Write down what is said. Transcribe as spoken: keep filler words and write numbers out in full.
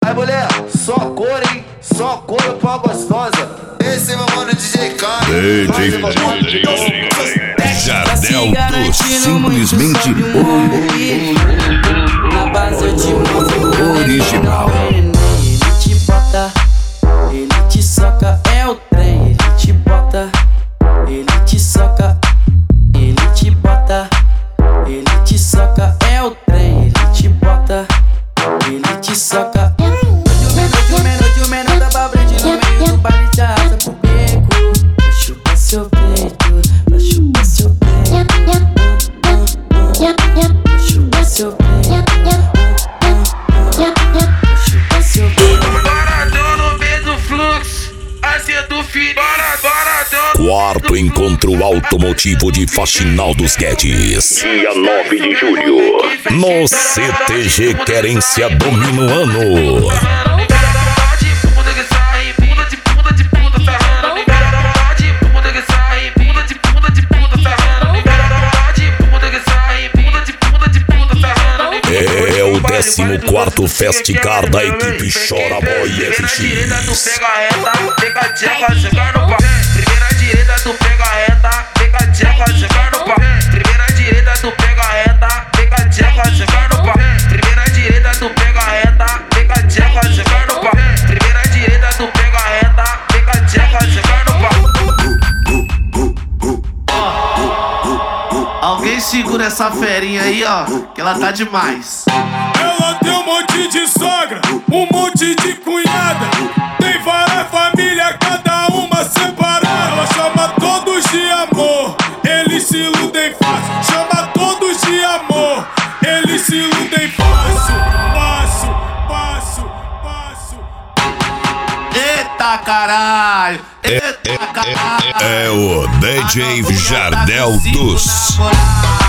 Aí mulher, só cor, hein? Só cor pra gostosa. Esse é meu mano D J Kai. D J Jardel dos simplesmente na base de original. Ele te bota, ele te soca, é o trem. Ele te bota, ele te soca, ele te bota, ele te soca, é o trem. Ele te bota, ele te soca. O menor de menor da babrante no meio do baile de asa pro beco. Pra chupar seu peito, pra chupar seu peito, pra chupar seu peito, pra chupar seu peito. Boradão no meio do fluxo, assim do filho. Boradão. Quarto encontro automotivo de Faxinal dos Guedes. Dia nove de julho. No C T G Querência Dominoano. É o décimo quarto Festicar da equipe Chora Boy F X. Primeira direita, tu pega a reta, pega a tcheca, jogar no pau. Primeira direita, tu pega a reta, pega a tcheca, jogar no pau. Primeira direita, tu pega a reta, pega a tcheca, jogar no pau. Primeira direita, tu pega a reta, pega a tcheca, jogar no pau. Primeira direita, tu pega a reta, pega a tcheca, jogar no pau. Alguém segura essa ferinha aí, ó, que ela tá demais. Ela tem um monte de sogra, um monte de cunhada. Tem várias famílias, cada uma separada. Ela chama todos de amor, eles se iludem fácil. Chama todos de amor, eles se iludem fácil. Passo, passo, passo. Eita caralho, eita caralho. É o D J Jardel dos